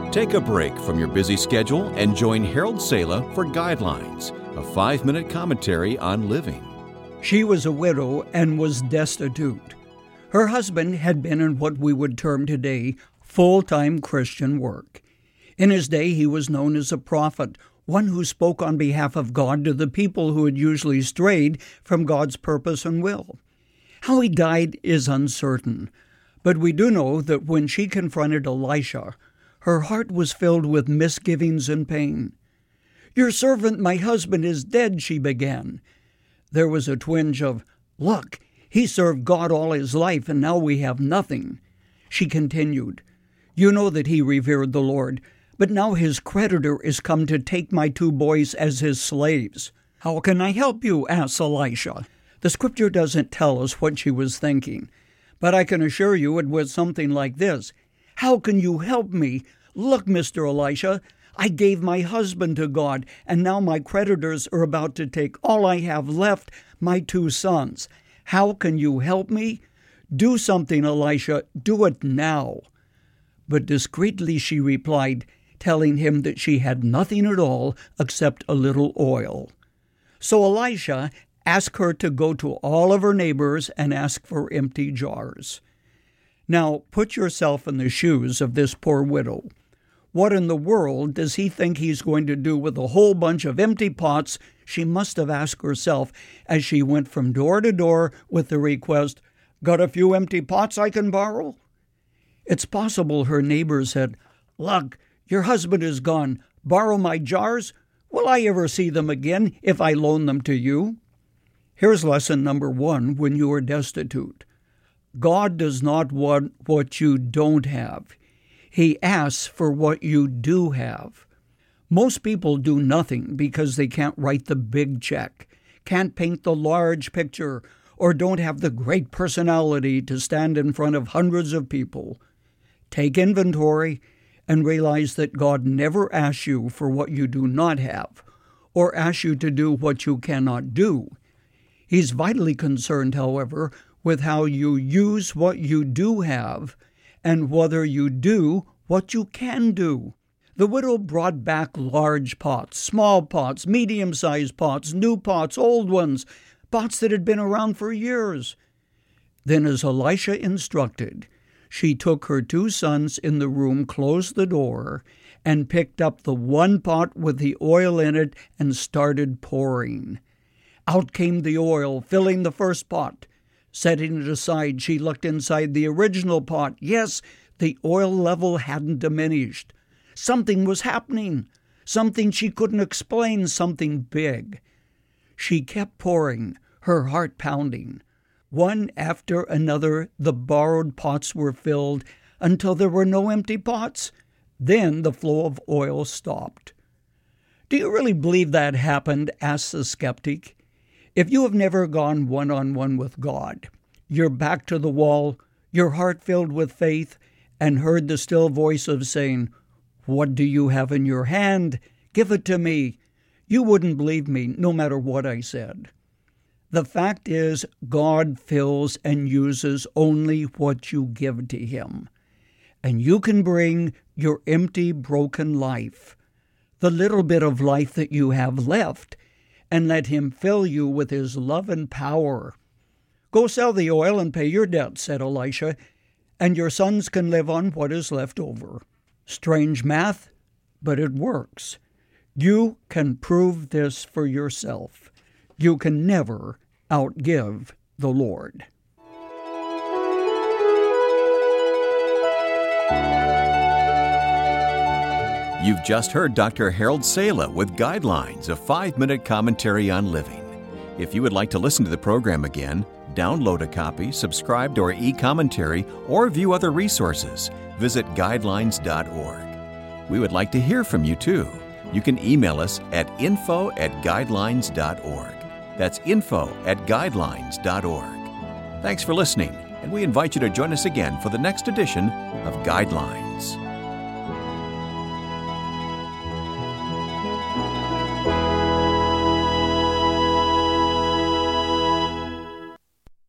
Take a break from your busy schedule and join Harold Sala for Guidelines, a 5-minute commentary on living. She was a widow and was destitute. Her husband had been in what we would term today full-time Christian work. In his day, he was known as a prophet, one who spoke on behalf of God to the people who had usually strayed from God's purpose and will. How he died is uncertain, but we do know that when she confronted Elisha, her heart was filled with misgivings and pain. "Your servant, my husband, is dead," she began. There was a twinge of, "Look, he served God all his life, and now we have nothing." She continued, "You know that he revered the Lord, but now his creditor is come to take my 2 boys as his slaves. How can I help you?" asked Elisha. The scripture doesn't tell us what she was thinking, but I can assure you it was something like this. "How can you help me? Look, Mr. Elisha, I gave my husband to God, and now my creditors are about to take all I have left, my 2 sons. How can you help me? Do something, Elisha. Do it now." But discreetly she replied, telling him that she had nothing at all except a little oil. So Elisha asked her to go to all of her neighbors and ask for empty jars. Now, put yourself in the shoes of this poor widow. What in the world does he think he's going to do with a whole bunch of empty pots? She must have asked herself as she went from door to door with the request, "Got a few empty pots I can borrow?" It's possible her neighbor said, "Look, your husband is gone. Borrow my jars? Will I ever see them again if I loan them to you?" Here's lesson number 1 when you are destitute. God does not want what you don't have. He asks for what you do have. Most people do nothing because they can't write the big check, can't paint the large picture, or don't have the great personality to stand in front of hundreds of people. Take inventory and realize that God never asks you for what you do not have, or asks you to do what you cannot do. He's vitally concerned, however, with how you use what you do have and whether you do what you can do. The widow brought back large pots, small pots, medium-sized pots, new pots, old ones, pots that had been around for years. Then, as Elisha instructed, she took her 2 sons in the room, closed the door, and picked up the 1 pot with the oil in it and started pouring. Out came the oil, filling the first pot. Setting it aside, she looked inside the original pot. Yes, the oil level hadn't diminished. Something was happening, something she couldn't explain, something big. She kept pouring, her heart pounding. One after another, the borrowed pots were filled until there were no empty pots. Then the flow of oil stopped. "Do you really believe that happened?" asked the skeptic. If you have never gone one-on-one with God, your back to the wall, your heart filled with faith, and heard the still voice of saying, "What do you have in your hand? Give it to me," you wouldn't believe me no matter what I said. The fact is, God fills and uses only what you give to Him. And you can bring your empty, broken life, the little bit of life that you have left, and let Him fill you with His love and power. "Go sell the oil and pay your debt," said Elisha, "and your sons can live on what is left over." Strange math, but it works. You can prove this for yourself. You can never outgive the Lord. You've just heard Dr. Harold Sala with Guidelines, a 5-minute commentary on living. If you would like to listen to the program again, download a copy, subscribe to our e-commentary, or view other resources, visit guidelines.org. We would like to hear from you too. You can email us at info@guidelines.org. That's info@guidelines.org. Thanks for listening, and we invite you to join us again for the next edition of Guidelines.